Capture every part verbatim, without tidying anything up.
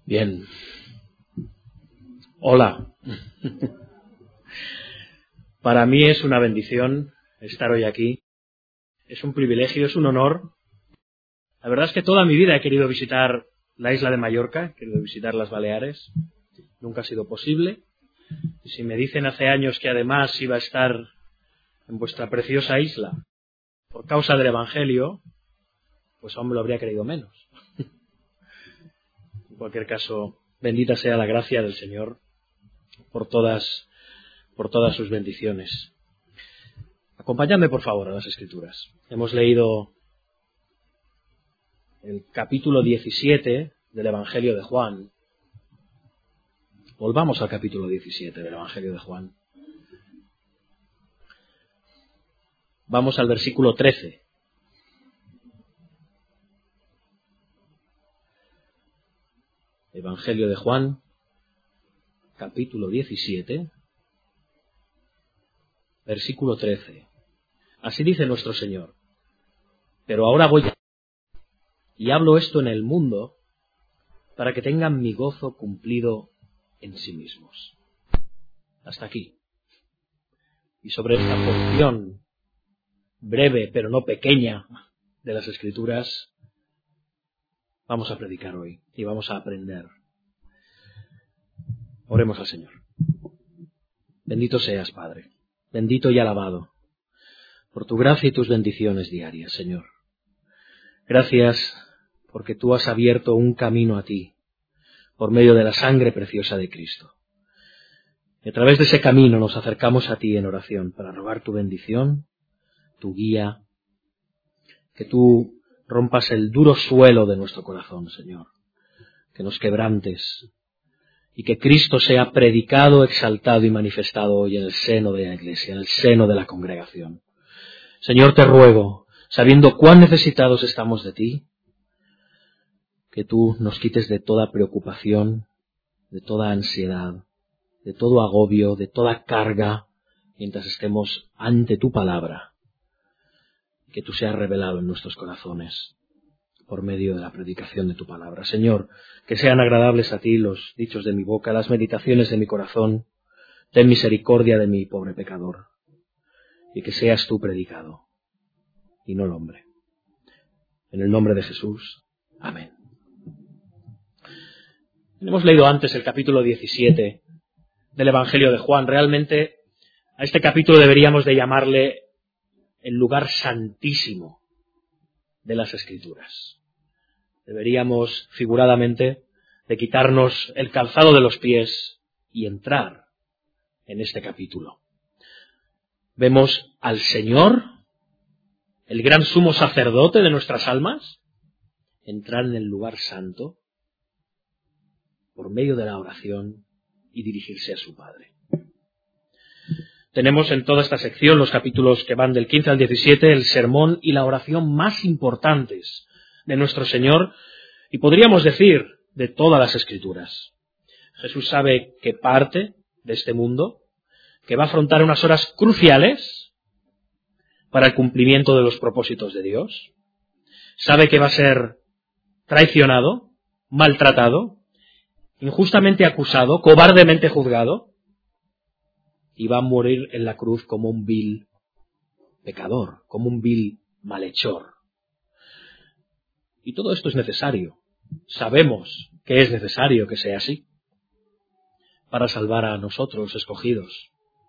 Bien. Hola. Para mí es una bendición estar hoy aquí. Es un privilegio, es un honor. La verdad es que toda mi vida he querido visitar la isla de Mallorca, he querido visitar las Baleares. Nunca ha sido posible. Y si me dicen hace años que además iba a estar en vuestra preciosa isla por causa del Evangelio, pues aún me lo habría creído menos. En cualquier caso, bendita sea la gracia del Señor por todas, por todas sus bendiciones. Acompañadme, por favor, a las Escrituras. Hemos leído el capítulo diecisiete del Evangelio de Juan. Volvamos al capítulo diecisiete del Evangelio de Juan. Vamos al versículo trece. Evangelio de Juan, capítulo diecisiete, versículo trece. Así dice nuestro Señor: pero ahora voy y hablo esto en el mundo para que tengan mi gozo cumplido en sí mismos. Hasta aquí. Y sobre esta porción breve pero no pequeña de las Escrituras vamos a predicar hoy y vamos a aprender. Oremos al Señor. Bendito seas, Padre, bendito y alabado por tu gracia y tus bendiciones diarias, Señor. Gracias porque tú has abierto un camino a ti por medio de la sangre preciosa de Cristo. Y a través de ese camino nos acercamos a ti en oración para rogar tu bendición, tu guía, que tú rompas el duro suelo de nuestro corazón, Señor, que nos quebrantes y que Cristo sea predicado, exaltado y manifestado hoy en el seno de la Iglesia, en el seno de la congregación. Señor, te ruego, sabiendo cuán necesitados estamos de ti, que tú nos quites de toda preocupación, de toda ansiedad, de todo agobio, de toda carga, mientras estemos ante tu palabra. Que tú seas revelado en nuestros corazones por medio de la predicación de tu palabra. Señor, que sean agradables a ti los dichos de mi boca, las meditaciones de mi corazón. Ten misericordia de mi pobre pecador, y que seas tú predicado, y no el hombre. En el nombre de Jesús. Amén. Hemos leído antes el capítulo diecisiete del Evangelio de Juan. Realmente a este capítulo deberíamos de llamarle el lugar santísimo de las Escrituras. Deberíamos, figuradamente, de quitarnos el calzado de los pies y entrar en este capítulo. Vemos al Señor, el gran sumo sacerdote de nuestras almas, entrar en el lugar santo por medio de la oración y dirigirse a su Padre. Tenemos en toda esta sección, los capítulos que van del quince al diecisiete, el sermón y la oración más importantes de nuestro Señor, y podríamos decir de todas las Escrituras. Jesús sabe que parte de este mundo, que va a afrontar unas horas cruciales para el cumplimiento de los propósitos de Dios. Sabe que va a ser traicionado, maltratado, injustamente acusado, cobardemente juzgado, y va a morir en la cruz como un vil pecador, como un vil malhechor. Y todo esto es necesario. Sabemos que es necesario que sea así para salvar a nosotros, escogidos.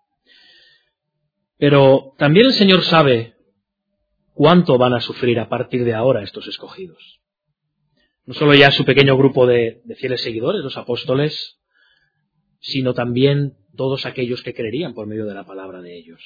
Pero también el Señor sabe cuánto van a sufrir a partir de ahora estos escogidos. No solo ya su pequeño grupo de, de fieles seguidores, los apóstoles, sino también todos aquellos que creerían por medio de la palabra de ellos.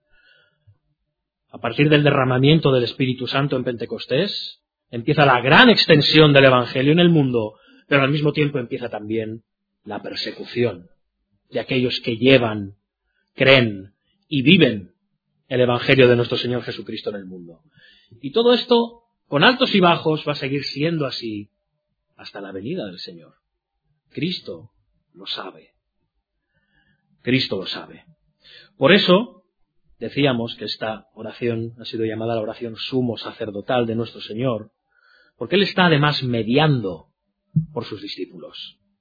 A partir del derramamiento del Espíritu Santo en Pentecostés, empieza la gran extensión del Evangelio en el mundo, pero al mismo tiempo empieza también la persecución de aquellos que llevan, creen y viven el Evangelio de nuestro Señor Jesucristo en el mundo. Y todo esto, con altos y bajos, va a seguir siendo así hasta la venida del Señor. Cristo lo sabe. Cristo lo sabe. Por eso, decíamos que esta oración ha sido llamada la oración sumo sacerdotal de nuestro Señor, porque Él está además mediando por sus discípulos.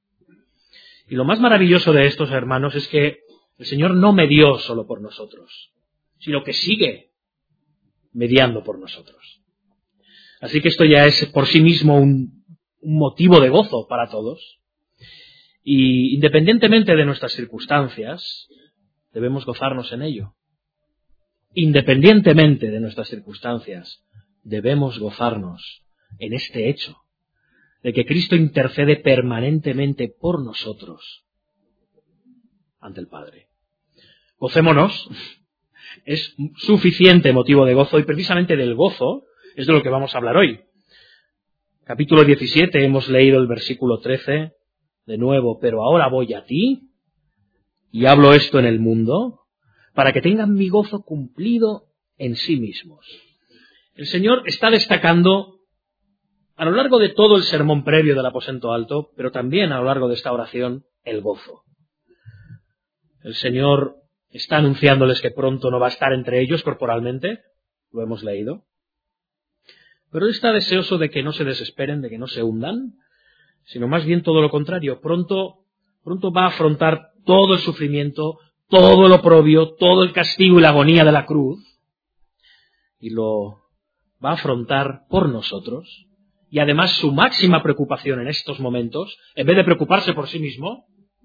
Y lo más maravilloso de estos, hermanos, es que el Señor no medió solo por nosotros, sino que sigue mediando por nosotros. Así que esto ya es por sí mismo un, un motivo de gozo para todos. Y independientemente de nuestras circunstancias, debemos gozarnos en ello. Independientemente de nuestras circunstancias, debemos gozarnos en este hecho, de que Cristo intercede permanentemente por nosotros ante el Padre. Gocémonos, es suficiente motivo de gozo, y precisamente del gozo es de lo que vamos a hablar hoy. Capítulo diecisiete, hemos leído el versículo trece, de nuevo, pero ahora voy a ti, y hablo esto en el mundo, para que tengan mi gozo cumplido en sí mismos. El Señor está destacando a lo largo de todo el sermón previo del aposento alto, pero también a lo largo de esta oración, el gozo. El Señor está anunciándoles que pronto no va a estar entre ellos corporalmente, lo hemos leído, pero Él está deseoso de que no se desesperen, de que no se hundan, sino más bien todo lo contrario. Pronto, pronto va a afrontar todo el sufrimiento, todo el oprobio, todo el castigo y la agonía de la cruz, y lo va a afrontar por nosotros. Y además su máxima preocupación en estos momentos, en vez de preocuparse por sí mismo,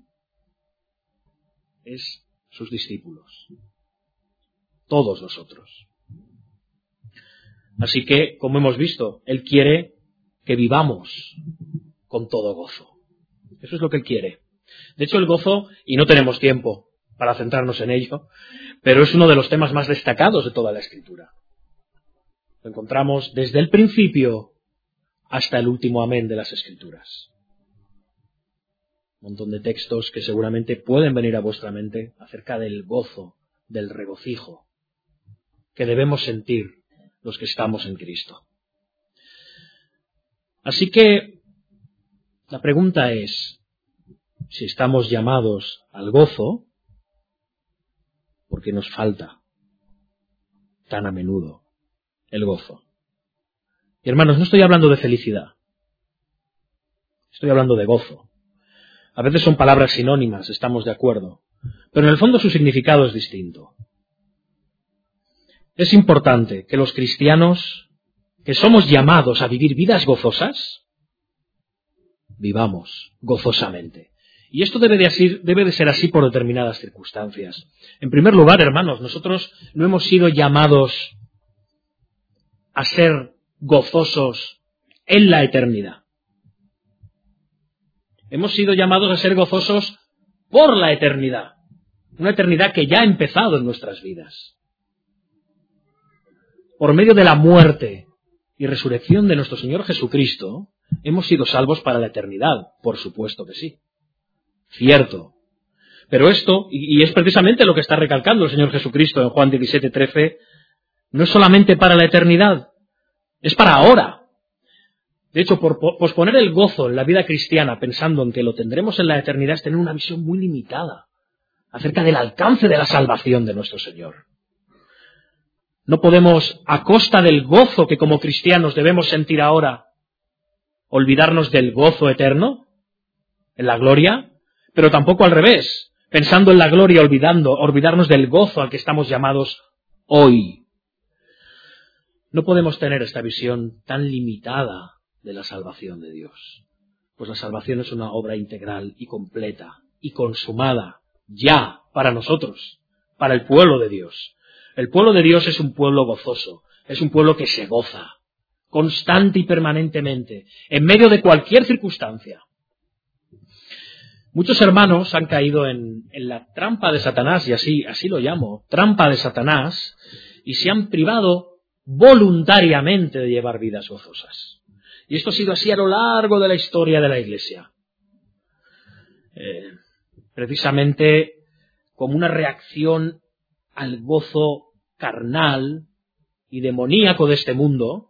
es sus discípulos. Todos nosotros. Así que, como hemos visto, Él quiere que vivamos con todo gozo. Eso es lo que Él quiere. De hecho, el gozo, y no tenemos tiempo para centrarnos en ello, pero es uno de los temas más destacados de toda la Escritura. Lo encontramos desde el principio hasta el último amén de las Escrituras. Un montón de textos que seguramente pueden venir a vuestra mente acerca del gozo, del regocijo que debemos sentir los que estamos en Cristo. Así que la pregunta es si estamos llamados al gozo, porque nos falta tan a menudo el gozo. Y hermanos, no estoy hablando de felicidad, estoy hablando de gozo. A veces son palabras sinónimas, estamos de acuerdo, pero en el fondo su significado es distinto. Es importante que los cristianos, que somos llamados a vivir vidas gozosas, vivamos gozosamente. Y esto debe de, así, debe de ser así por determinadas circunstancias. En primer lugar, hermanos, nosotros no hemos sido llamados a ser gozosos en la eternidad. Hemos sido llamados a ser gozosos por la eternidad. Una eternidad que ya ha empezado en nuestras vidas. Por medio de la muerte y resurrección de nuestro Señor Jesucristo, hemos sido salvos para la eternidad. Por supuesto que sí. Cierto. Pero esto, y es precisamente lo que está recalcando el Señor Jesucristo en Juan diecisiete trece, no es solamente para la eternidad, es para ahora. De hecho, por posponer el gozo en la vida cristiana pensando en que lo tendremos en la eternidad es tener una visión muy limitada acerca del alcance de la salvación de nuestro Señor. No podemos, a costa del gozo que como cristianos debemos sentir ahora, olvidarnos del gozo eterno, en la gloria, pero tampoco al revés, pensando en la gloria, olvidando, olvidarnos del gozo al que estamos llamados hoy. No podemos tener esta visión tan limitada de la salvación de Dios, pues la salvación es una obra integral y completa y consumada ya para nosotros, para el pueblo de Dios. El pueblo de Dios es un pueblo gozoso, es un pueblo que se goza constante y permanentemente, en medio de cualquier circunstancia. Muchos hermanos han caído en, en la trampa de Satanás, y así, así lo llamo, trampa de Satanás, y se han privado voluntariamente de llevar vidas gozosas. Y esto ha sido así a lo largo de la historia de la Iglesia. Eh, precisamente como una reacción al gozo carnal y demoníaco de este mundo.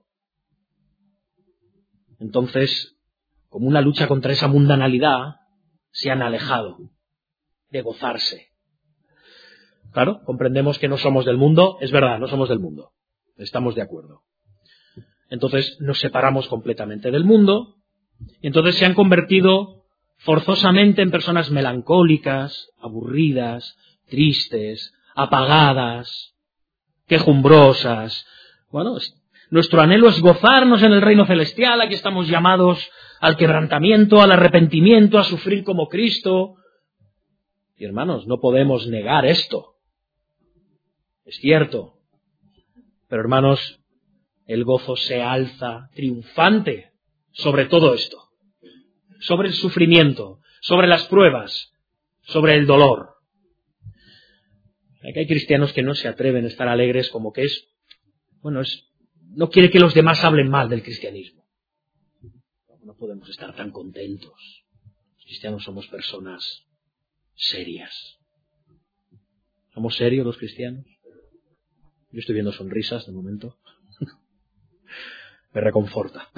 Entonces, como una lucha contra esa mundanalidad, se han alejado de gozarse. Claro, comprendemos que no somos del mundo, es verdad, no somos del mundo, estamos de acuerdo. Entonces nos separamos completamente del mundo, y entonces se han convertido forzosamente en personas melancólicas, aburridas, tristes, apagadas, quejumbrosas. Bueno, nuestro anhelo es gozarnos en el reino celestial. Aquí estamos llamados al quebrantamiento, al arrepentimiento, a sufrir como Cristo. Y hermanos, no podemos negar esto. Es cierto. Pero hermanos, el gozo se alza triunfante sobre todo esto. Sobre el sufrimiento, sobre las pruebas, sobre el dolor. Aquí hay cristianos que no se atreven a estar alegres como que es, bueno, es, no quiere que los demás hablen mal del cristianismo. No podemos estar tan contentos. Los cristianos somos personas serias. ¿Somos serios los cristianos? Yo estoy viendo sonrisas de momento. Me reconforta.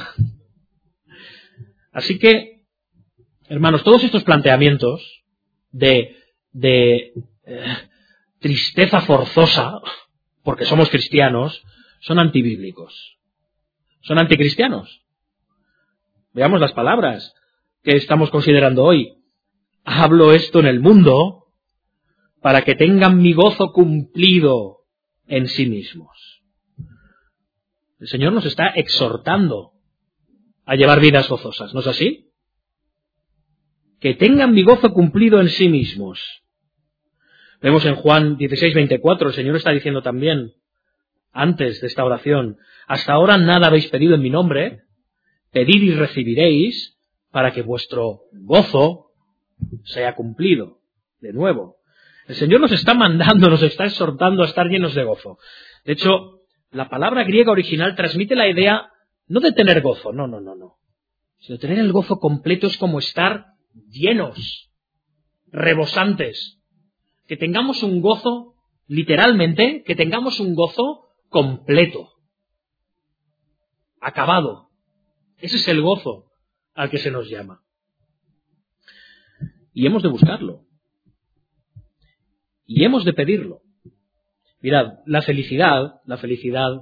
Así que, hermanos, todos estos planteamientos de, de eh, tristeza forzosa, porque somos cristianos, son antibíblicos. Son anticristianos. Veamos las palabras que estamos considerando hoy. Hablo esto en el mundo para que tengan mi gozo cumplido en sí mismos. El Señor nos está exhortando a llevar vidas gozosas, ¿no es así? Que tengan mi gozo cumplido en sí mismos. Vemos en Juan dieciséis veinticuatro, el Señor está diciendo también, antes de esta oración, hasta ahora nada habéis pedido en mi nombre, pedid y recibiréis para que vuestro gozo sea cumplido. De nuevo, el Señor nos está mandando, nos está exhortando a estar llenos de gozo. De hecho, la palabra griega original transmite la idea no de tener gozo, no, no, no, no. Sino tener el gozo completo es como estar llenos, rebosantes. Que tengamos un gozo, literalmente, que tengamos un gozo completo, acabado. Ese es el gozo al que se nos llama. Y hemos de buscarlo. Y hemos de pedirlo. Mirad, la felicidad, la felicidad,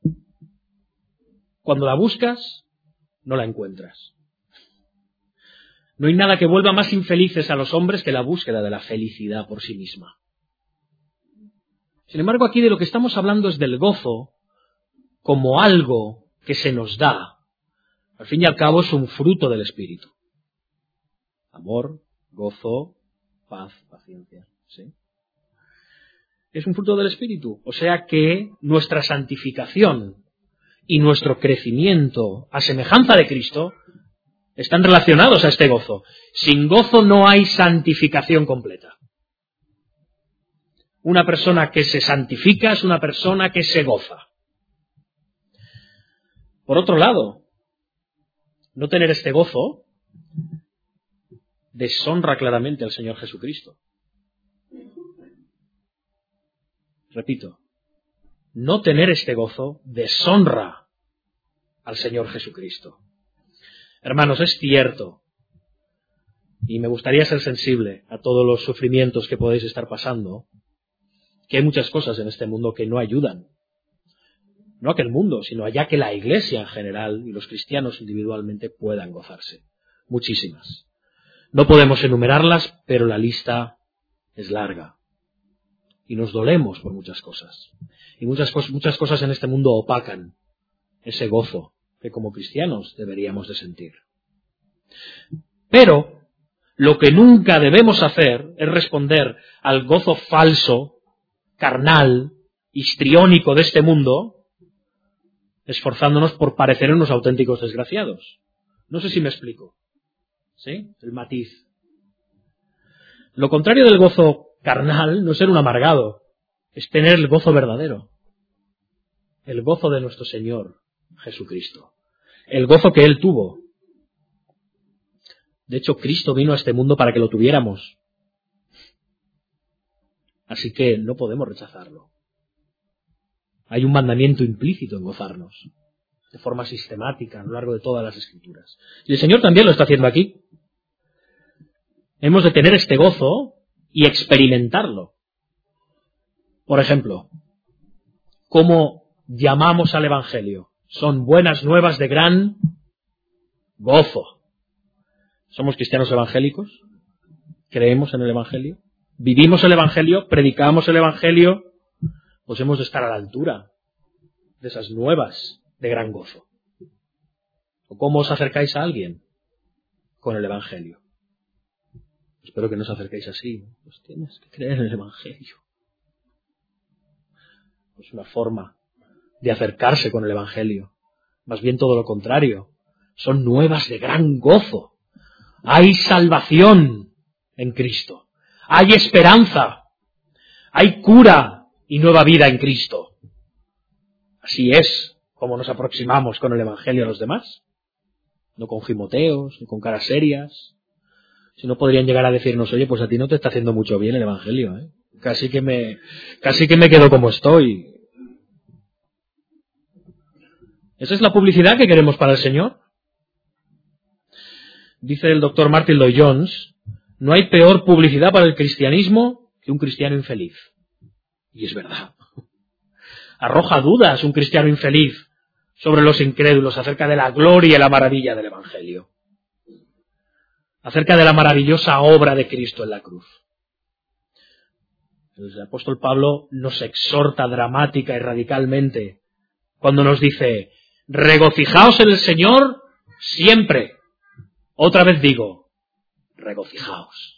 cuando la buscas, no la encuentras. No hay nada que vuelva más infelices a los hombres que la búsqueda de la felicidad por sí misma. Sin embargo, aquí de lo que estamos hablando es del gozo como algo que se nos da. Al fin y al cabo es un fruto del Espíritu. Amor, gozo, paz, paciencia. ¿Sí? Es un fruto del Espíritu. O sea que nuestra santificación y nuestro crecimiento a semejanza de Cristo están relacionados a este gozo. Sin gozo no hay santificación completa. Una persona que se santifica es una persona que se goza. Por otro lado, no tener este gozo deshonra claramente al Señor Jesucristo. Repito, no tener este gozo deshonra al Señor Jesucristo. Hermanos, es cierto, y me gustaría ser sensible a todos los sufrimientos que podéis estar pasando, que hay muchas cosas en este mundo que no ayudan. No a que el mundo, sino allá que la Iglesia en general y los cristianos individualmente puedan gozarse. Muchísimas. No podemos enumerarlas, pero la lista es larga. Y nos dolemos por muchas cosas. Y muchas, muchas cosas en este mundo opacan ese gozo que como cristianos deberíamos de sentir. Pero lo que nunca debemos hacer es responder al gozo falso, carnal, histriónico de este mundo, esforzándonos por parecer unos auténticos desgraciados. No sé si me explico. ¿Sí? El matiz. Lo contrario del gozo carnal no es ser un amargado, es tener el gozo verdadero. El gozo de nuestro Señor Jesucristo. El gozo que Él tuvo. De hecho, Cristo vino a este mundo para que lo tuviéramos. Así que no podemos rechazarlo. Hay un mandamiento implícito en gozarnos, de forma sistemática, a lo largo de todas las Escrituras. Y el Señor también lo está haciendo aquí. Hemos de tener este gozo y experimentarlo. Por ejemplo, ¿cómo llamamos al Evangelio? Son buenas nuevas de gran gozo. ¿Somos cristianos evangélicos? ¿Creemos en el Evangelio? ¿Vivimos el Evangelio? ¿Predicamos el Evangelio? Pues hemos de estar a la altura de esas nuevas de gran gozo. ¿O cómo os acercáis a alguien? Con el Evangelio. Espero que no os acerquéis así. Pues tienes que creer en el Evangelio. Es una forma de acercarse con el Evangelio. Más bien todo lo contrario. Son nuevas de gran gozo. Hay salvación en Cristo. Hay esperanza. Hay cura y nueva vida en Cristo. Así es como nos aproximamos con el Evangelio a los demás. No con gimoteos, ni con caras serias. Si no podrían llegar a decirnos, oye, pues a ti no te está haciendo mucho bien el Evangelio, ¿eh? Casi que me, casi que me quedo como estoy. ¿Esa es la publicidad que queremos para el Señor? Dice el doctor Martin Lloyd-Jones, no hay peor publicidad para el cristianismo que un cristiano infeliz. Y es verdad. Arroja dudas un cristiano infeliz sobre los incrédulos acerca de la gloria y la maravilla del Evangelio. Acerca de la maravillosa obra de Cristo en la cruz. El apóstol Pablo nos exhorta dramática y radicalmente cuando nos dice, regocijaos en el Señor siempre. Otra vez digo, regocijaos.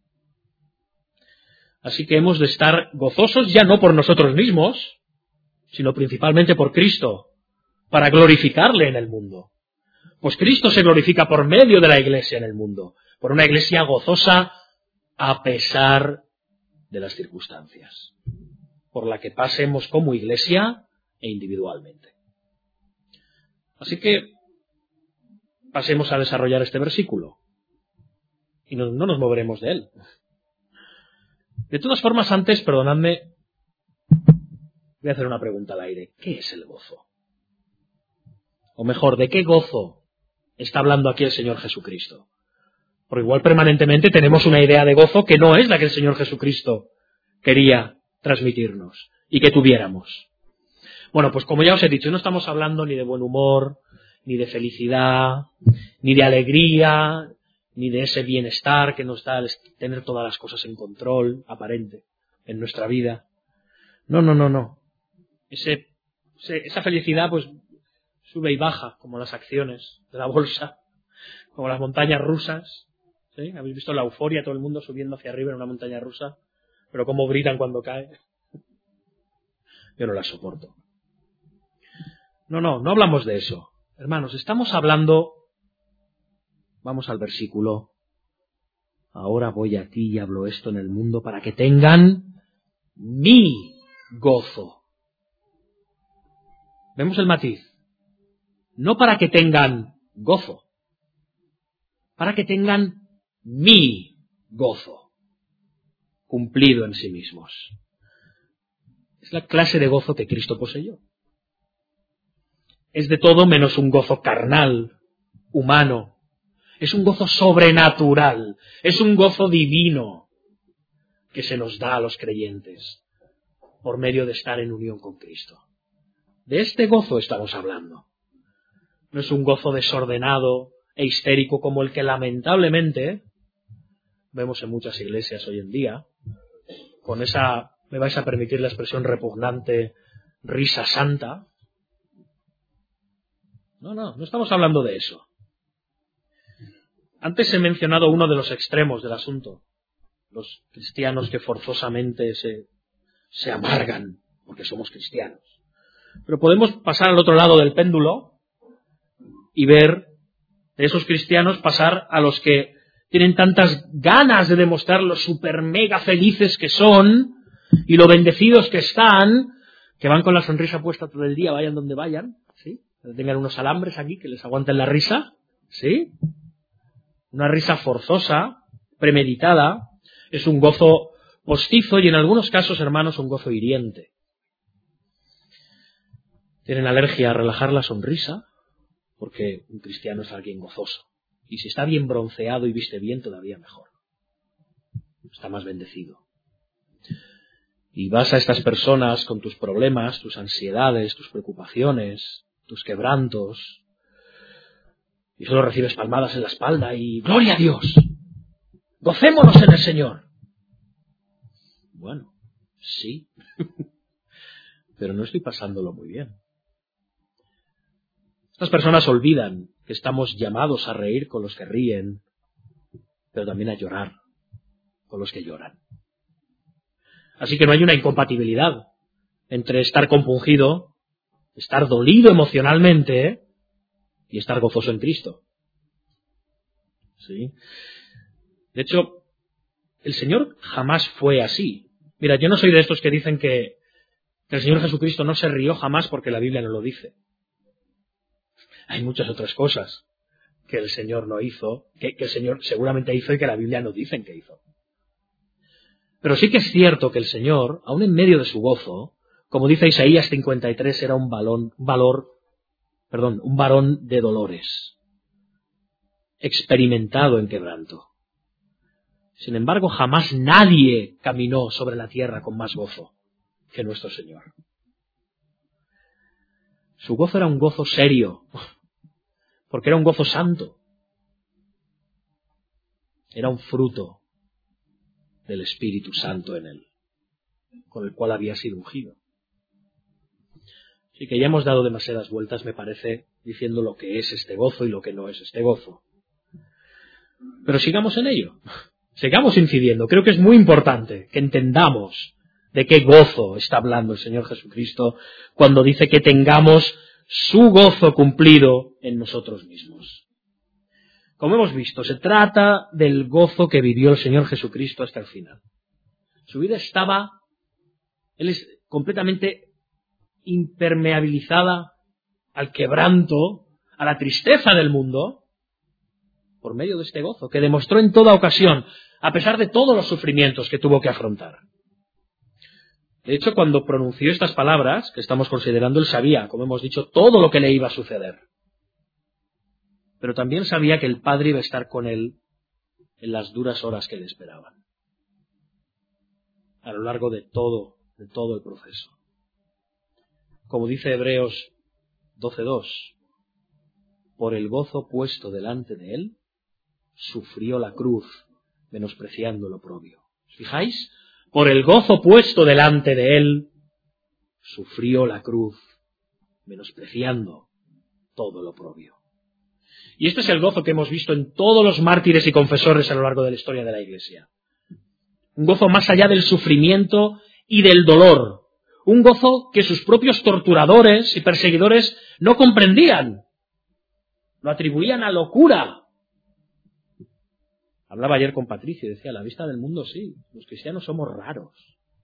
Así que hemos de estar gozosos ya no por nosotros mismos, sino principalmente por Cristo, para glorificarle en el mundo. Pues Cristo se glorifica por medio de la iglesia en el mundo, por una iglesia gozosa a pesar de las circunstancias, por la que pasemos como iglesia e individualmente. Así que pasemos a desarrollar este versículo y no, no nos moveremos de él. De todas formas, antes, perdonadme, voy a hacer una pregunta al aire. ¿Qué es el gozo? O mejor, ¿de qué gozo está hablando aquí el Señor Jesucristo? Porque igual permanentemente tenemos una idea de gozo que no es la que el Señor Jesucristo quería transmitirnos y que tuviéramos. Bueno, pues como ya os he dicho, no estamos hablando ni de buen humor, ni de felicidad, ni de alegría, ni de ese bienestar que nos da el tener todas las cosas en control aparente en nuestra vida. No, no, no, no. Ese, ese, esa felicidad pues sube y baja, como las acciones de la bolsa, como las montañas rusas. ¿Sí? ¿Habéis visto la euforia, todo el mundo subiendo hacia arriba en una montaña rusa? Pero cómo gritan cuando cae. Yo no la soporto. No, no, no hablamos de eso. Hermanos, estamos hablando, vamos al versículo, ahora voy a ti y hablo esto en el mundo para que tengan mi gozo. ¿Vemos el matiz? No para que tengan gozo, para que tengan mi gozo, cumplido en sí mismos. Es la clase de gozo que Cristo poseyó. Es de todo menos un gozo carnal, humano. Es un gozo sobrenatural. Es un gozo divino que se nos da a los creyentes por medio de estar en unión con Cristo. De este gozo estamos hablando. No es un gozo desordenado e histérico como el que lamentablemente vemos en muchas iglesias hoy en día, con esa, me vais a permitir la expresión repugnante, risa santa. No, no, no estamos hablando de eso. Antes he mencionado uno de los extremos del asunto. Los cristianos que forzosamente se, se amargan porque somos cristianos. Pero podemos pasar al otro lado del péndulo y ver de esos cristianos pasar a los que tienen tantas ganas de demostrar lo super mega felices que son y lo bendecidos que están, que van con la sonrisa puesta todo el día, vayan donde vayan, ¿sí? Tengan unos alambres aquí que les aguanten la risa, ¿sí? Una risa forzosa, premeditada, es un gozo postizo y en algunos casos, hermanos, un gozo hiriente. Tienen alergia a relajar la sonrisa, porque un cristiano es alguien gozoso. Y si está bien bronceado y viste bien, todavía mejor. Está más bendecido. Y vas a estas personas con tus problemas, tus ansiedades, tus preocupaciones, tus quebrantos, Y solo recibes palmadas en la espalda y ¡gloria a Dios! ¡Gocémonos en el Señor! Bueno, sí, pero no estoy pasándolo muy bien. Estas personas olvidan que estamos llamados a reír con los que ríen, pero también a llorar con los que lloran. Así que no hay una incompatibilidad entre estar compungido, estar dolido emocionalmente, ¿eh? y estar gozoso en Cristo. ¿Sí? De hecho, el Señor jamás fue así. Mira, yo no soy de estos que dicen que, que el Señor Jesucristo no se rió jamás porque la Biblia no lo dice. Hay muchas otras cosas que el Señor no hizo, que, que el Señor seguramente hizo y que la Biblia no dicen que hizo. Pero sí que es cierto que el Señor, aun en medio de su gozo, como dice Isaías cincuenta y tres, era un balón, valor, perdón, un varón de dolores, experimentado en quebranto. Sin embargo, jamás nadie caminó sobre la tierra con más gozo que nuestro Señor. Su gozo era un gozo serio, porque era un gozo santo. Era un fruto del Espíritu Santo en él, con el cual había sido ungido. Así que ya hemos dado demasiadas vueltas, me parece, diciendo lo que es este gozo y lo que no es este gozo. Pero sigamos en ello, sigamos incidiendo. Creo que es muy importante que entendamos de qué gozo está hablando el Señor Jesucristo cuando dice que tengamos su gozo cumplido en nosotros mismos. Como hemos visto, se trata del gozo que vivió el Señor Jesucristo hasta el final. Su vida estaba, él es completamente impermeabilizada al quebranto, a la tristeza del mundo, por medio de este gozo, que demostró en toda ocasión, a pesar de todos los sufrimientos que tuvo que afrontar. De hecho, cuando pronunció estas palabras que estamos considerando, él sabía, como hemos dicho, todo lo que le iba a suceder. Pero también sabía que el Padre iba a estar con él en las duras horas que le esperaban, a lo largo de todo, de todo el proceso. Como dice Hebreos doce dos, por el gozo puesto delante de él, sufrió la cruz, menospreciando lo oprobio. ¿Os fijáis? Por el gozo puesto delante de él, sufrió la cruz, menospreciando todo lo oprobio. Y este es el gozo que hemos visto en todos los mártires y confesores a lo largo de la historia de la Iglesia. Un gozo más allá del sufrimiento y del dolor. Un gozo que sus propios torturadores y perseguidores no comprendían. Lo atribuían a locura. Hablaba ayer con Patricio y decía, a la vista del mundo sí, los cristianos somos raros.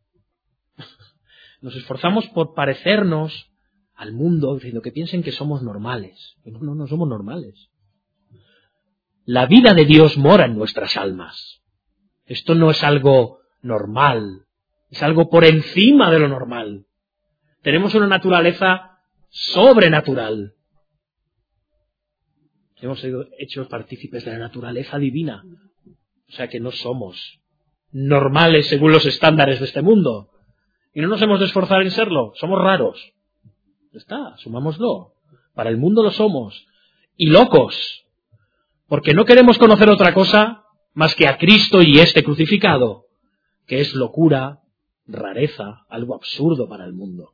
Nos esforzamos por parecernos al mundo, diciendo que piensen que somos normales. No, no, no somos normales. La vida de Dios mora en nuestras almas. Esto no es algo normal, es algo por encima de lo normal. Tenemos una naturaleza sobrenatural. Hemos sido hechos partícipes de la naturaleza divina. O sea que no somos normales según los estándares de este mundo. Y no nos hemos de esforzar en serlo. Somos raros. Ya está, asumámoslo. Para el mundo lo somos. Y locos. Porque no queremos conocer otra cosa más que a Cristo y este crucificado, que es locura, rareza, algo absurdo para el mundo.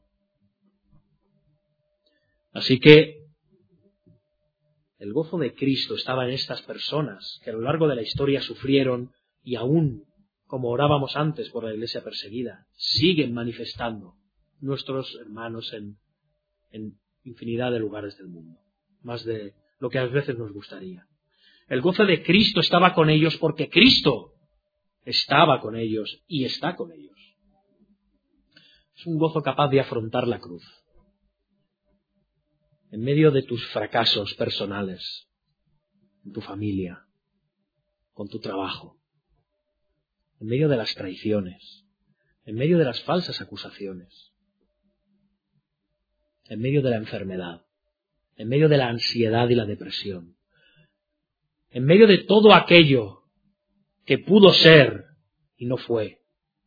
Así que el gozo de Cristo estaba en estas personas que a lo largo de la historia sufrieron y aún, como orábamos antes por la iglesia perseguida, siguen manifestando nuestros hermanos en, en infinidad de lugares del mundo, más de lo que a veces nos gustaría. El gozo de Cristo estaba con ellos porque Cristo estaba con ellos y está con ellos. Es un gozo capaz de afrontar la cruz. En medio de tus fracasos personales, en tu familia, con tu trabajo, en medio de las traiciones, en medio de las falsas acusaciones, en medio de la enfermedad, en medio de la ansiedad y la depresión, en medio de todo aquello que pudo ser y no fue,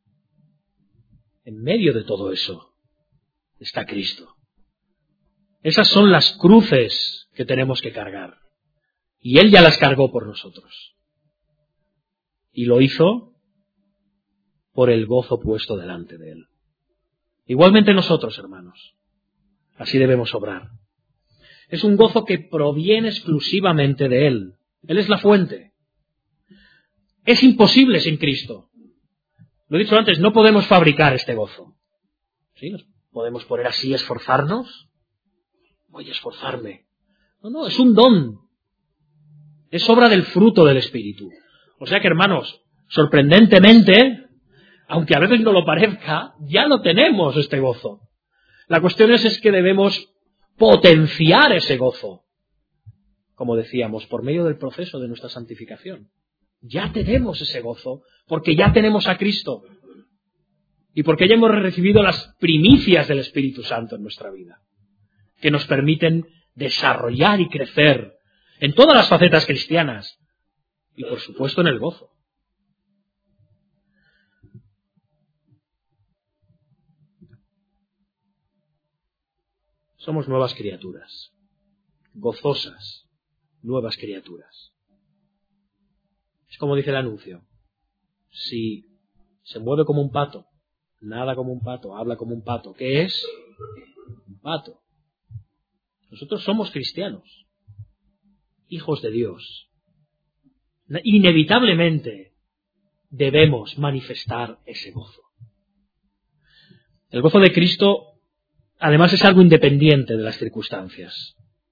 en medio de todo eso está Cristo. Esas son las cruces que tenemos que cargar. Y Él ya las cargó por nosotros. Y lo hizo por el gozo puesto delante de Él. Igualmente nosotros, hermanos, así debemos obrar. Es un gozo que proviene exclusivamente de Él. Él es la fuente. Es imposible sin Cristo. Lo he dicho antes, no podemos fabricar este gozo. ¿Sí? ¿Nos podemos poner así, esforzarnos? Voy a esforzarme. No, no, es un don. Es obra del fruto del Espíritu. O sea que, hermanos, sorprendentemente, aunque a veces no lo parezca, ya lo tenemos este gozo. La cuestión es, es que debemos potenciar ese gozo. Como decíamos, por medio del proceso de nuestra santificación. Ya tenemos ese gozo, porque ya tenemos a Cristo. Y porque ya hemos recibido las primicias del Espíritu Santo en nuestra vida, que nos permiten desarrollar y crecer en todas las facetas cristianas, y por supuesto en el gozo. Somos nuevas criaturas, gozosas, nuevas criaturas. Es como dice el anuncio, si se mueve como un pato, nada como un pato, habla como un pato, ¿qué es? Un pato. Nosotros somos cristianos, hijos de Dios. Inevitablemente debemos manifestar ese gozo. El gozo de Cristo, además, es algo independiente de las circunstancias.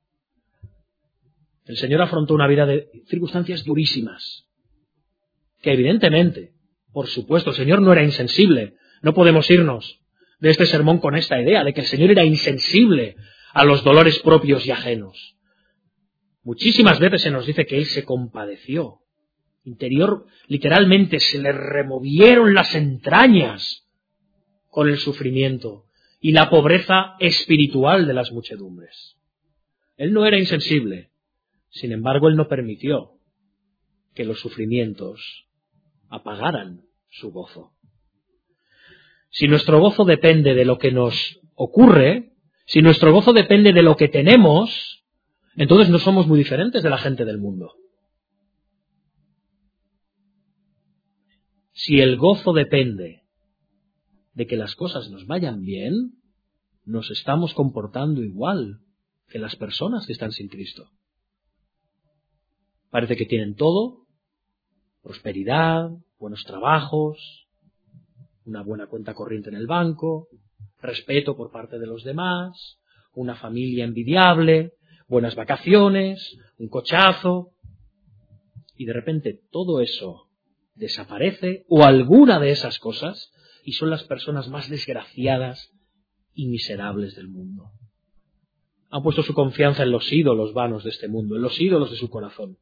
El Señor afrontó una vida de circunstancias durísimas, que evidentemente, por supuesto, el Señor no era insensible. No podemos irnos de este sermón con esta idea de que el Señor era insensible a los dolores propios y ajenos. Muchísimas veces se nos dice que Él se compadeció. Interior, literalmente, se le removieron las entrañas con el sufrimiento y la pobreza espiritual de las muchedumbres. Él no era insensible. Sin embargo, Él no permitió que los sufrimientos apagaran su gozo. Si nuestro gozo depende de lo que nos ocurre, si nuestro gozo depende de lo que tenemos, entonces no somos muy diferentes de la gente del mundo. Si el gozo depende de que las cosas nos vayan bien, nos estamos comportando igual que las personas que están sin Cristo. Parece que tienen todo, prosperidad, buenos trabajos, una buena cuenta corriente en el banco, respeto por parte de los demás, una familia envidiable, buenas vacaciones, un cochazo, y de repente todo eso desaparece, o alguna de esas cosas, y son las personas más desgraciadas y miserables del mundo. Han puesto su confianza en los ídolos vanos de este mundo, en los ídolos de su corazón.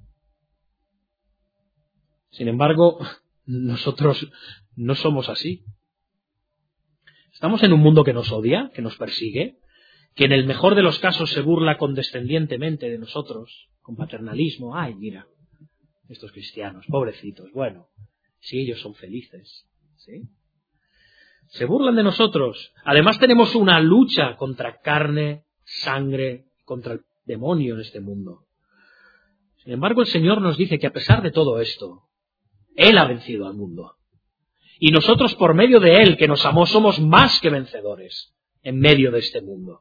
Sin embargo, nosotros no somos así. Estamos en un mundo que nos odia, que nos persigue, que en el mejor de los casos se burla condescendientemente de nosotros, con paternalismo. Ay, mira, estos cristianos, pobrecitos, bueno, si ellos son felices, ¿sí? Se burlan de nosotros. Además tenemos una lucha contra carne, sangre, contra el demonio en este mundo. Sin embargo, el Señor nos dice que a pesar de todo esto, Él ha vencido al mundo. Y nosotros, por medio de Él, que nos amó, somos más que vencedores en medio de este mundo.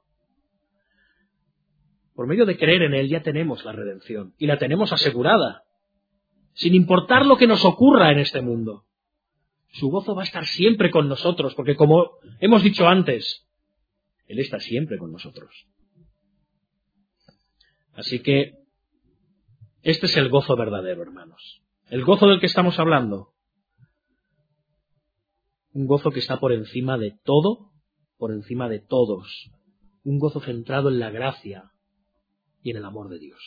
Por medio de creer en Él ya tenemos la redención y la tenemos asegurada, sin importar lo que nos ocurra en este mundo. Su gozo va a estar siempre con nosotros, porque como hemos dicho antes, Él está siempre con nosotros. Así que este es el gozo verdadero, hermanos. El gozo del que estamos hablando. Un gozo que está por encima de todo, por encima de todos. Un gozo centrado en la gracia y en el amor de Dios.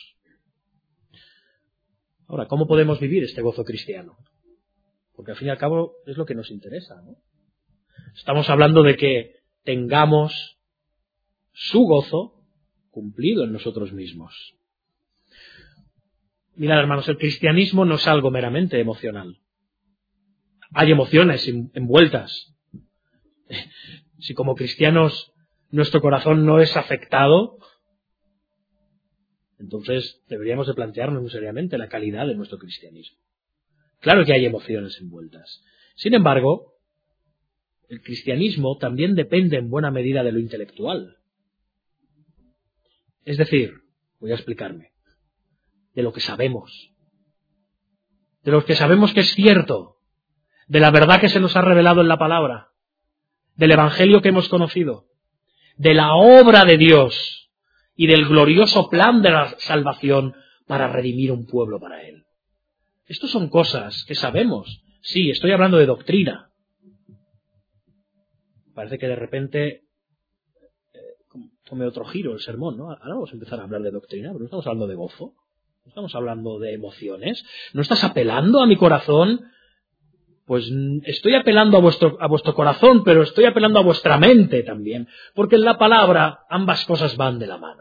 Ahora, ¿cómo podemos vivir este gozo cristiano? Porque al fin y al cabo es lo que nos interesa, ¿no? Estamos hablando de que tengamos su gozo cumplido en nosotros mismos. Mirad, hermanos, el cristianismo no es algo meramente emocional. Hay emociones envueltas. Si como cristianos nuestro corazón no es afectado, entonces deberíamos de plantearnos muy seriamente la calidad de nuestro cristianismo. Claro que hay emociones envueltas. Sin embargo, el cristianismo también depende en buena medida de lo intelectual. Es decir, voy a explicarme, de lo que sabemos, de lo que sabemos que es cierto, de la verdad que se nos ha revelado en la palabra, del evangelio que hemos conocido, de la obra de Dios y del glorioso plan de la salvación para redimir un pueblo para Él. Estas son cosas que sabemos. Sí, estoy hablando de doctrina. Parece que de repente eh, tome otro giro el sermón, ¿no? Ahora vamos a empezar a hablar de doctrina, pero no estamos hablando de gozo, no estamos hablando de emociones. ¿No estás apelando a mi corazón? Pues estoy apelando a vuestro, a vuestro corazón, pero estoy apelando a vuestra mente también, porque en la palabra ambas cosas van de la mano.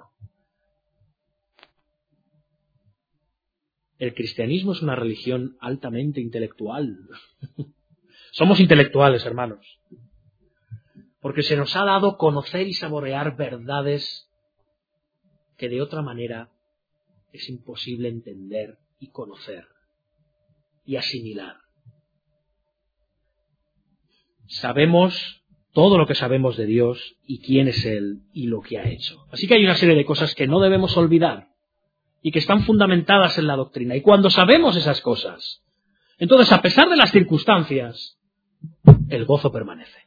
El cristianismo es una religión altamente intelectual. Somos intelectuales, hermanos, porque se nos ha dado conocer y saborear verdades que de otra manera es imposible entender y conocer y asimilar. Sabemos todo lo que sabemos de Dios y quién es Él y lo que ha hecho. Así que hay una serie de cosas que no debemos olvidar y que están fundamentadas en la doctrina. Y cuando sabemos esas cosas, entonces, a pesar de las circunstancias, el gozo permanece.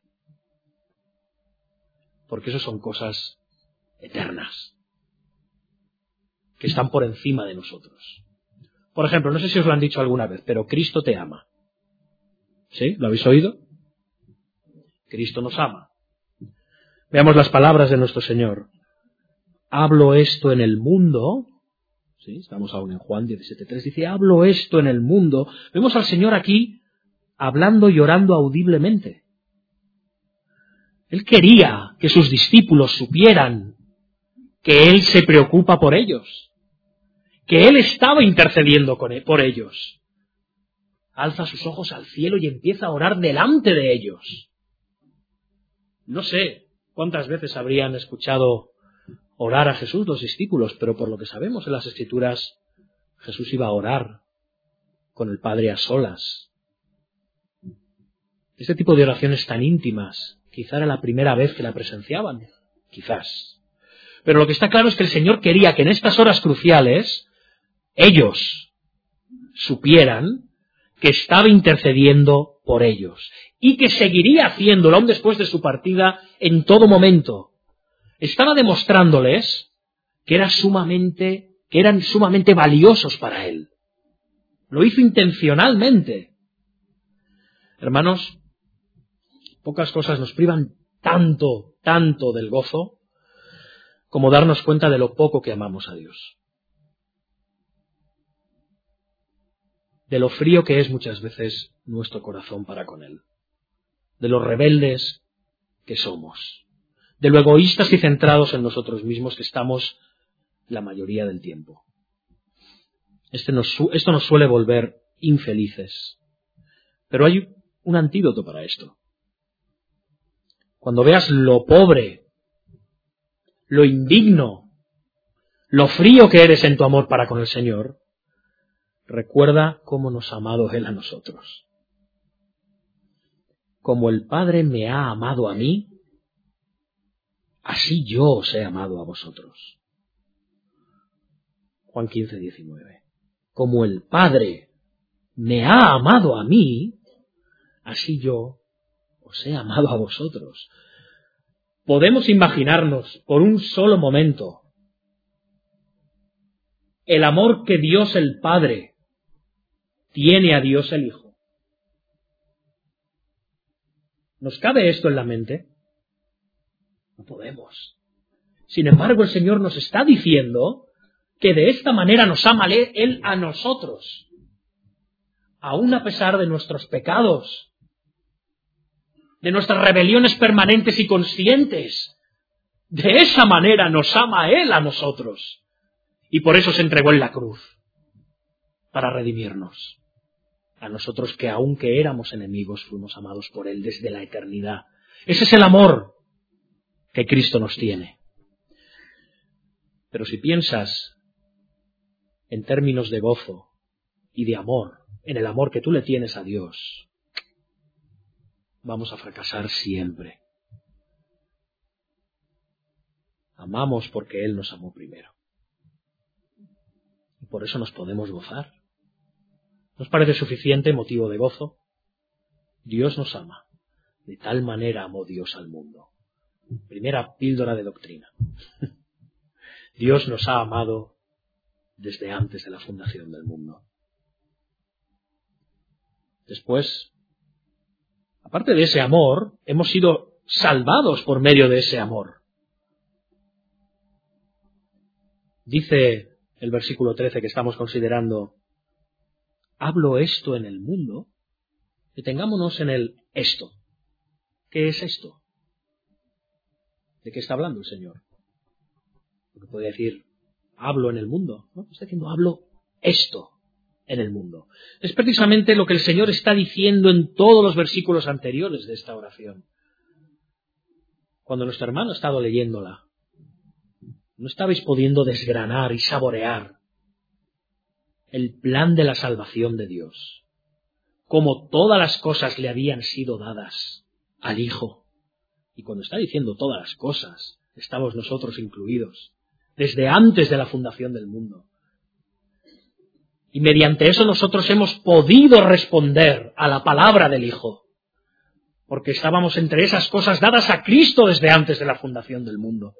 Porque eso son cosas eternas, que están por encima de nosotros. Por ejemplo, no sé si os lo han dicho alguna vez, pero Cristo te ama. ¿Sí? ¿Lo habéis oído? Cristo nos ama. Veamos las palabras de nuestro Señor. Hablo esto en el mundo. ¿Sí? Estamos aún en Juan diecisiete tres. Dice, hablo esto en el mundo. Vemos al Señor aquí hablando y orando audiblemente. Él quería que sus discípulos supieran que Él se preocupa por ellos, que Él estaba intercediendo por ellos. Alza sus ojos al cielo y empieza a orar delante de ellos. No sé cuántas veces habrían escuchado orar a Jesús los discípulos, pero por lo que sabemos en las Escrituras, Jesús iba a orar con el Padre a solas. Este tipo de oraciones tan íntimas, quizá era la primera vez que la presenciaban, quizás. Pero lo que está claro es que el Señor quería que en estas horas cruciales ellos supieran que estaba intercediendo por ellos y que seguiría haciéndolo aún después de su partida en todo momento. Estaba demostrándoles que, era sumamente, que eran sumamente valiosos para Él. Lo hizo intencionalmente. Hermanos, pocas cosas nos privan tanto, tanto del gozo como darnos cuenta de lo poco que amamos a Dios. De lo frío que es muchas veces nuestro corazón para con Él. De lo rebeldes que somos. De lo egoístas y centrados en nosotros mismos que estamos la mayoría del tiempo. Este nos, esto nos suele volver infelices. Pero hay un antídoto para esto. Cuando veas lo pobre, lo indigno, lo frío que eres en tu amor para con el Señor, recuerda cómo nos ha amado Él a nosotros. Como el Padre me ha amado a mí, así yo os he amado a vosotros. Juan quince, diecinueve. Como el Padre me ha amado a mí, así yo os he amado a vosotros. Podemos imaginarnos por un solo momento el amor que Dios el Padre tiene a Dios el Hijo. ¿Nos cabe esto en la mente? No podemos. Sin embargo, el Señor nos está diciendo que de esta manera nos ama Él a nosotros, aun a pesar de nuestros pecados, de nuestras rebeliones permanentes y conscientes. De esa manera nos ama Él a nosotros. Y por eso se entregó en la cruz, para redimirnos. A nosotros que aunque éramos enemigos, fuimos amados por Él desde la eternidad. Ese es el amor que Cristo nos tiene. Pero si piensas en términos de gozo y de amor, en el amor que tú le tienes a Dios, vamos a fracasar siempre. Amamos porque Él nos amó primero. Y por eso nos podemos gozar. ¿Nos parece suficiente motivo de gozo? Dios nos ama. De tal manera amó Dios al mundo. Primera píldora de doctrina. Dios nos ha amado desde antes de la fundación del mundo. Después, aparte de ese amor, hemos sido salvados por medio de ese amor. Dice el versículo trece que estamos considerando, hablo esto en el mundo, detengámonos en el esto. ¿Qué es esto? ¿De qué está hablando el Señor? Porque puede decir, hablo en el mundo. No, está diciendo, hablo esto en el mundo. Es precisamente lo que el Señor está diciendo en todos los versículos anteriores de esta oración. Cuando nuestro hermano ha estado leyéndola, no estabais pudiendo desgranar y saborear el plan de la salvación de Dios, como todas las cosas le habían sido dadas al Hijo. Y cuando está diciendo todas las cosas, estamos nosotros incluidos, desde antes de la fundación del mundo. Y mediante eso nosotros hemos podido responder a la palabra del Hijo, porque estábamos entre esas cosas dadas a Cristo desde antes de la fundación del mundo.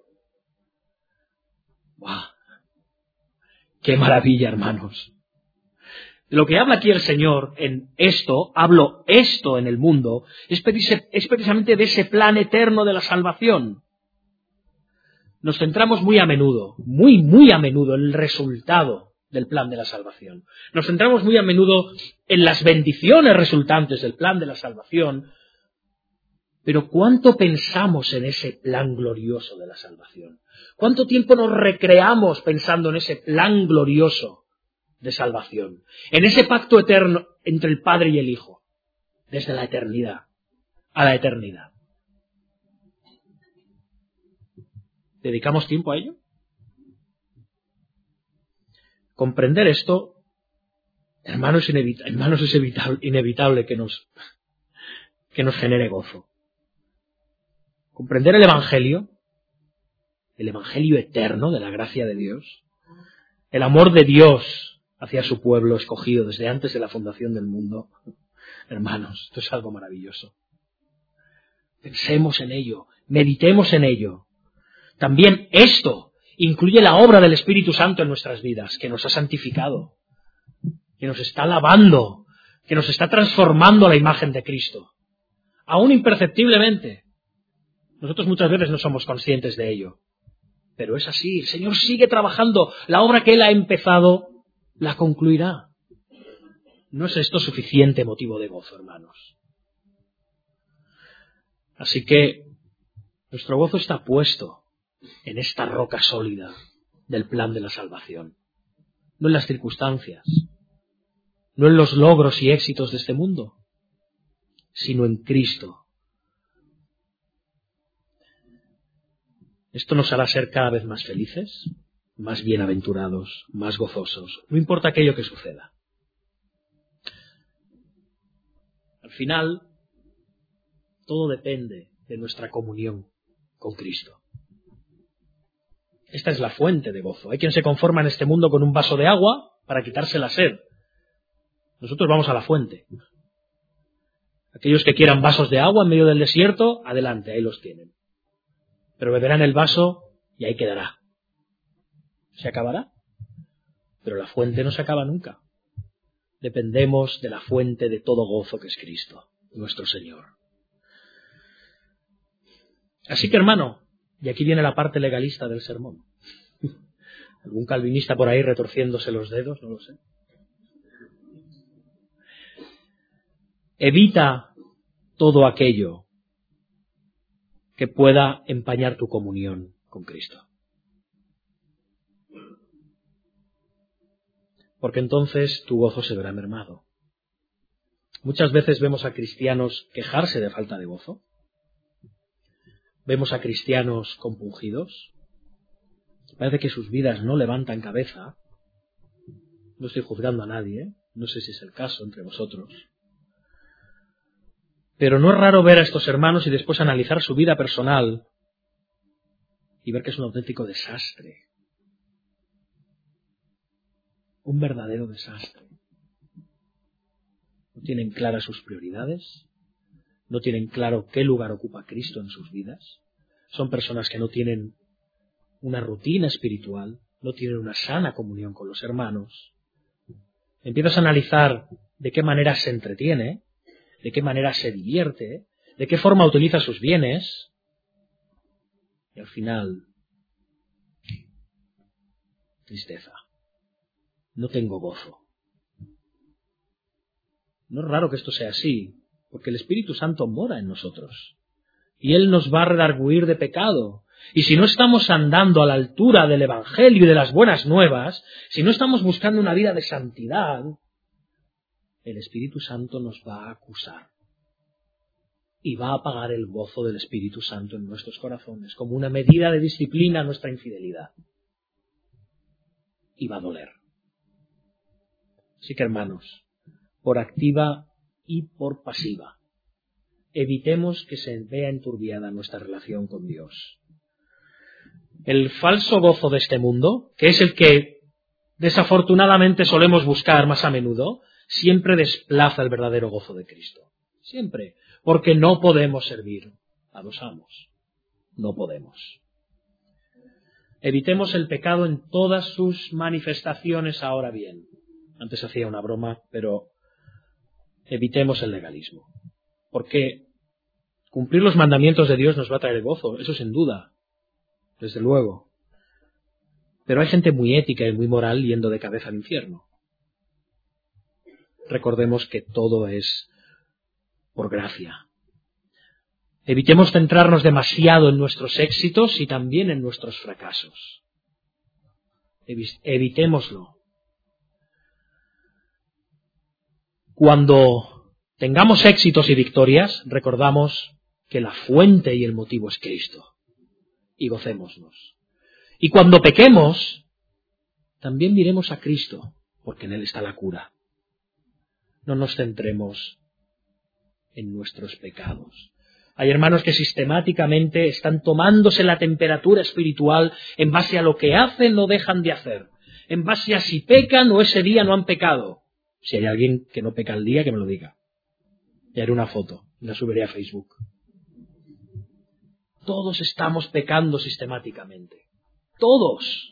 ¡Wow! ¡Qué maravilla, hermanos! De lo que habla aquí el Señor en esto, hablo esto en el mundo, es precisamente de ese plan eterno de la salvación. Nos centramos muy a menudo, muy, muy a menudo en el resultado del plan de la salvación. Nos centramos muy a menudo en las bendiciones resultantes del plan de la salvación, pero ¿cuánto pensamos en ese plan glorioso de la salvación? ¿Cuánto tiempo nos recreamos pensando en ese plan glorioso de salvación? En ese pacto eterno entre el Padre y el Hijo, desde la eternidad a la eternidad. ¿Dedicamos tiempo a ello? Comprender esto, hermanos, es inevitable, hermanos, es inevitable, inevitable que nos, que nos genere gozo. Comprender el Evangelio, el Evangelio eterno de la gracia de Dios, el amor de Dios hacia su pueblo escogido desde antes de la fundación del mundo. Hermanos, esto es algo maravilloso. Pensemos en ello, meditemos en ello. También esto incluye la obra del Espíritu Santo en nuestras vidas, que nos ha santificado, que nos está lavando, que nos está transformando a la imagen de Cristo, aún imperceptiblemente. Nosotros muchas veces no somos conscientes de ello, pero es así. El Señor sigue trabajando. La obra que Él ha empezado la concluirá. ¿No es esto suficiente motivo de gozo, hermanos? Así que nuestro gozo está puesto en esta roca sólida del plan de la salvación, no en las circunstancias, no en los logros y éxitos de este mundo, sino en Cristo. Esto nos hará ser cada vez más felices, más bienaventurados, más gozosos, no importa aquello que suceda. Al final, todo depende de nuestra comunión con Cristo. Esta es la fuente de gozo. Hay quien se conforma en este mundo con un vaso de agua para quitarse la sed. Nosotros vamos a la fuente. Aquellos que quieran vasos de agua en medio del desierto, adelante, ahí los tienen. Pero beberán el vaso y ahí quedará. ¿Se acabará? Pero la fuente no se acaba nunca. Dependemos de la fuente de todo gozo que es Cristo, nuestro Señor. Así que, hermano, y aquí viene la parte legalista del sermón. ¿Algún calvinista por ahí retorciéndose los dedos? No lo sé. Evita todo aquello que pueda empañar tu comunión con Cristo. Porque entonces tu gozo se verá mermado. Muchas veces vemos a cristianos quejarse de falta de gozo. Vemos a cristianos compungidos. Parece que sus vidas no levantan cabeza. No estoy juzgando a nadie, ¿eh? No sé si es el caso entre vosotros. Pero no es raro ver a estos hermanos y después analizar su vida personal y ver que es un auténtico desastre. Un verdadero desastre. No tienen claras sus prioridades, no tienen claro qué lugar ocupa Cristo en sus vidas. Son personas que no tienen una rutina espiritual, no tienen una sana comunión con los hermanos. Empiezas a analizar de qué manera se entretiene, de qué manera se divierte, de qué forma utiliza sus bienes, y al final, tristeza. No tengo gozo. No es raro que esto sea así, porque el Espíritu Santo mora en nosotros, y Él nos va a redarguir de pecado. Y si no estamos andando a la altura del Evangelio y de las buenas nuevas, si no estamos buscando una vida de santidad, el Espíritu Santo nos va a acusar. Y va a apagar el gozo del Espíritu Santo en nuestros corazones, como una medida de disciplina a nuestra infidelidad. Y va a doler. Así que, hermanos, por activa y por pasiva, evitemos que se vea enturbiada nuestra relación con Dios. El falso gozo de este mundo, que es el que desafortunadamente solemos buscar más a menudo, siempre desplaza el verdadero gozo de Cristo. Siempre. Porque no podemos servir a dos amos. No podemos. Evitemos el pecado en todas sus manifestaciones ahora bien. Antes hacía una broma, pero evitemos el legalismo. Porque cumplir los mandamientos de Dios nos va a traer gozo, eso sin duda. Desde luego. Pero hay gente muy ética y muy moral yendo de cabeza al infierno. Recordemos que todo es por gracia. Evitemos centrarnos demasiado en nuestros éxitos y también en nuestros fracasos. Evitémoslo. Cuando tengamos éxitos y victorias, recordamos que la fuente y el motivo es Cristo. Y gocémonos. Y cuando pequemos, también miremos a Cristo, porque en Él está la cura. No nos centremos en nuestros pecados. Hay hermanos que sistemáticamente están tomándose la temperatura espiritual en base a lo que hacen o dejan de hacer, en base a si pecan o ese día no han pecado. Si hay alguien que no peca al día, que me lo diga. Y haré una foto, la subiré a Facebook. Todos estamos pecando sistemáticamente. Todos.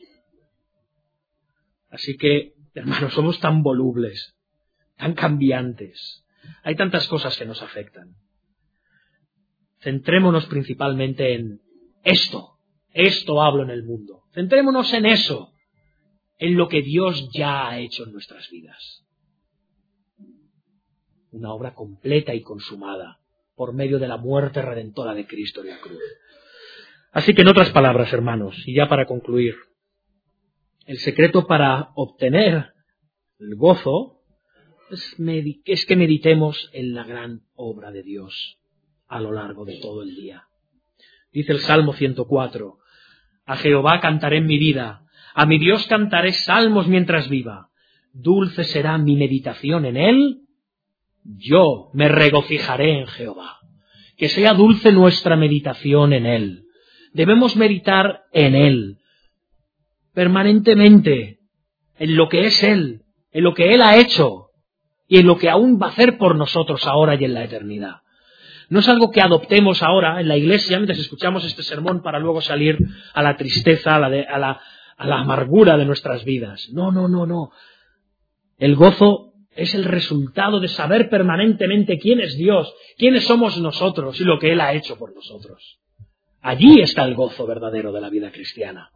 Así que, hermanos, somos tan volubles, tan cambiantes. Hay tantas cosas que nos afectan. Centrémonos principalmente en esto. Esto hablo en el mundo. Centrémonos en eso. En lo que Dios ya ha hecho en nuestras vidas. Una obra completa y consumada por medio de la muerte redentora de Cristo en la cruz. Así que en otras palabras, hermanos, y ya para concluir, el secreto para obtener el gozo es, es que meditemos en la gran obra de Dios a lo largo de todo el día. Dice el Salmo ciento cuatro, a Jehová cantaré en mi vida, a mi Dios cantaré salmos mientras viva, dulce será mi meditación en Él, yo me regocijaré en Jehová. Que sea dulce nuestra meditación en Él. Debemos meditar en Él, permanentemente, en lo que es Él, en lo que Él ha hecho y en lo que aún va a hacer por nosotros ahora y en la eternidad. No es algo que adoptemos ahora en la iglesia mientras escuchamos este sermón para luego salir a la tristeza, a la, de, a la, a la amargura de nuestras vidas. No, no, no, no. El gozo es el resultado de saber permanentemente quién es Dios, quiénes somos nosotros y lo que Él ha hecho por nosotros. Allí está el gozo verdadero de la vida cristiana.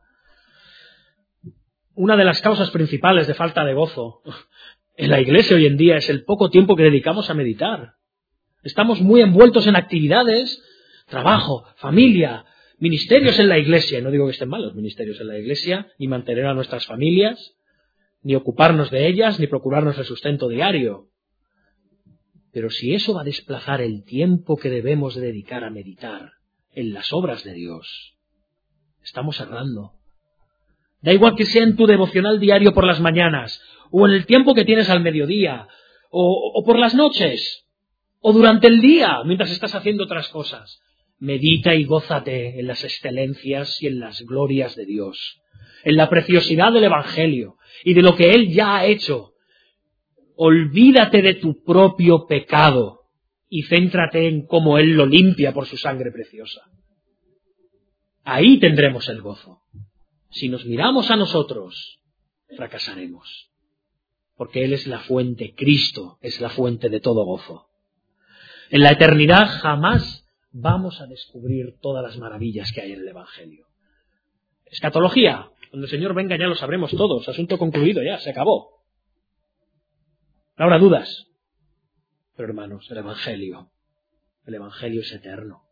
Una de las causas principales de falta de gozo en la iglesia hoy en día es el poco tiempo que dedicamos a meditar. Estamos muy envueltos en actividades, trabajo, familia, ministerios en la iglesia. Y no digo que estén mal los ministerios en la iglesia, ni mantener a nuestras familias, ni ocuparnos de ellas, ni procurarnos el sustento diario. Pero si eso va a desplazar el tiempo que debemos de dedicar a meditar en las obras de Dios, estamos errando. Da igual que sea en tu devocional diario por las mañanas, o en el tiempo que tienes al mediodía, o, o por las noches, o durante el día, mientras estás haciendo otras cosas. Medita y gózate en las excelencias y en las glorias de Dios, en la preciosidad del Evangelio y de lo que Él ya ha hecho. Olvídate de tu propio pecado y céntrate en cómo Él lo limpia por su sangre preciosa. Ahí tendremos el gozo. Si nos miramos a nosotros, fracasaremos. Porque Él es la fuente, Cristo es la fuente de todo gozo. En la eternidad jamás vamos a descubrir todas las maravillas que hay en el Evangelio. Escatología, cuando el Señor venga ya lo sabremos todos, asunto concluido ya, se acabó. No habrá dudas. Pero hermanos, el Evangelio, el Evangelio es eterno.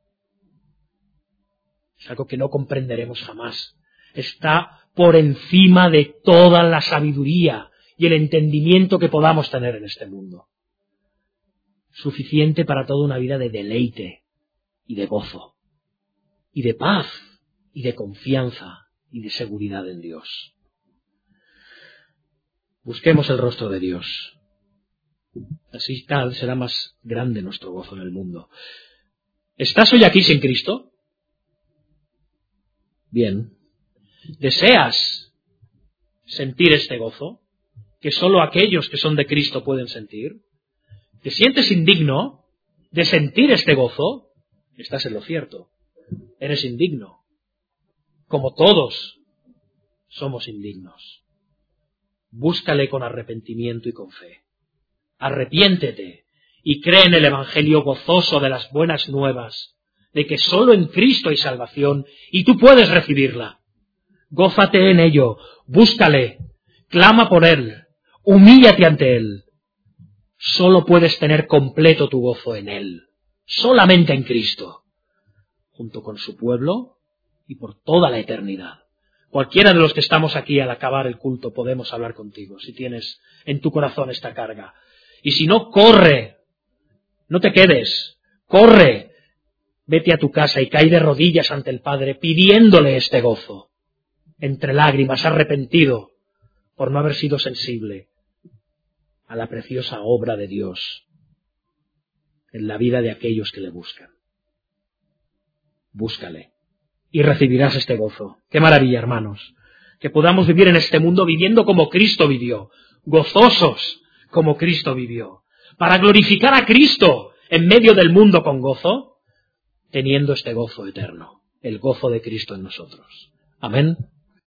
Es algo que no comprenderemos jamás. Está por encima de toda la sabiduría y el entendimiento que podamos tener en este mundo. Suficiente para toda una vida de deleite y de gozo, y de paz, y de confianza, y de seguridad en Dios. Busquemos el rostro de Dios. Así tal será más grande nuestro gozo en el mundo. ¿Estás hoy aquí sin Cristo? Bien. ¿Deseas sentir este gozo que sólo aquellos que son de Cristo pueden sentir? ¿Te sientes indigno de sentir este gozo? Estás en lo cierto. Eres indigno. Como todos somos indignos. Búscale con arrepentimiento y con fe. Arrepiéntete y cree en el Evangelio gozoso de las buenas nuevas, de que sólo en Cristo hay salvación y tú puedes recibirla. Gózate en ello, búscale, clama por Él, humíllate ante Él. Solo puedes tener completo tu gozo en Él, solamente en Cristo, junto con su pueblo y por toda la eternidad. Cualquiera de los que estamos aquí al acabar el culto podemos hablar contigo, si tienes en tu corazón esta carga. Y si no, corre, no te quedes, corre, vete a tu casa y cae de rodillas ante el Padre pidiéndole este gozo, entre lágrimas, arrepentido por no haber sido sensible a la preciosa obra de Dios en la vida de aquellos que le buscan. Búscale y recibirás este gozo. ¡Qué maravilla, hermanos! Que podamos vivir en este mundo viviendo como Cristo vivió, gozosos como Cristo vivió, para glorificar a Cristo en medio del mundo con gozo, teniendo este gozo eterno, el gozo de Cristo en nosotros. Amén.